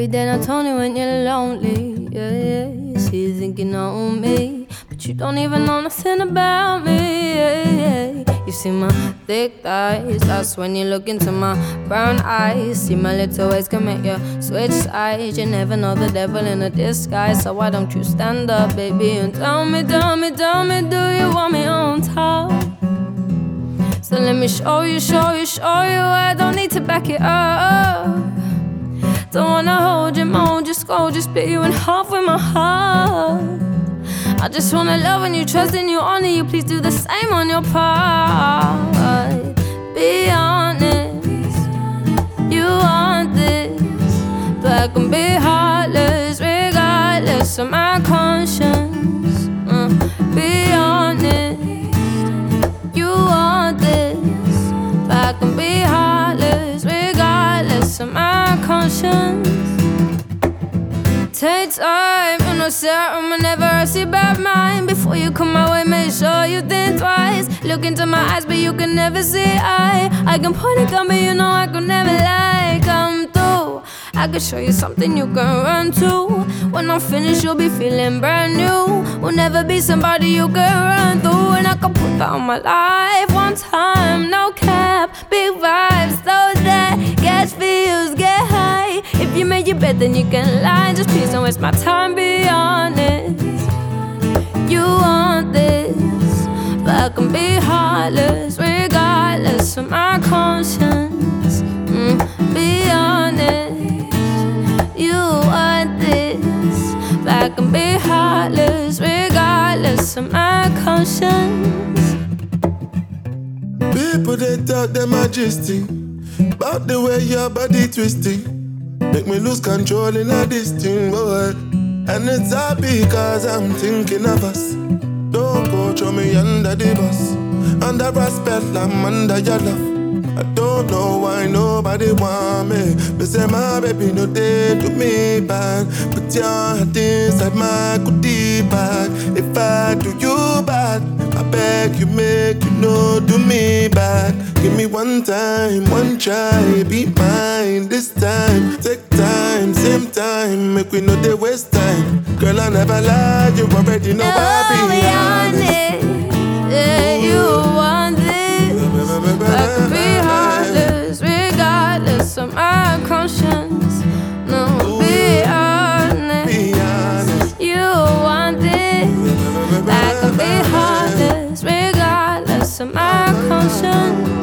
every day now, Tony, when you're lonely. Yeah. See you thinking on me, but you don't even know nothing about me. Yeah. You see my thick thighs, that's when you look into my brown eyes. See my little ways can make you switch sides. You never know the devil in a disguise, so why don't you stand up, baby, and tell me, do you want me on top? So let me show you, I don't need to back it up. Don't wanna hold you, mold you, scold you, split you in half with my heart. I just wanna love and you, trust in you, honor you. Please do the same on your part. Be honest, you want this, but I can be heartless regardless of my conscience. Be honest, you want this, but I can be heartless regardless of my conscience. Take time, you know, serum whenever I see bad mind. Before you come my way, make sure you think twice. Look into my eyes, but you can never see I can point a gun, but you know I could never lie. Come through, I can show you something you can run to. When I'm finished, you'll be feeling brand new. Will never be somebody you can run through. And I can put that on my life one time, no cap, big vibes, so that catch feels, get high. If you made your bed, then you can lie. Just please don't waste my time, be honest. You want this, but I can be heartless regardless of my conscience. Be honest, you want this, but I can be heartless regardless of my conscience. People they talk their majesty about the way your body twisting, make me lose control in a this thing, boy. And it's all because I'm thinking of us. Don't go throw me under the bus. Under a spell, I'm under your love. I don't know why nobody want me. But say my baby, no they do me bad. Put your hand inside my goodie bag. If I do you bad, I beg you make you know do me bad. Give me one time, one try, be mine this time. Take time, same time, make we know they waste time. Girl, I never lie, you already know I be honest. Yeah, you want this, I can be heartless regardless of my conscience. No, be honest, you want this, I can be heartless regardless of my conscience.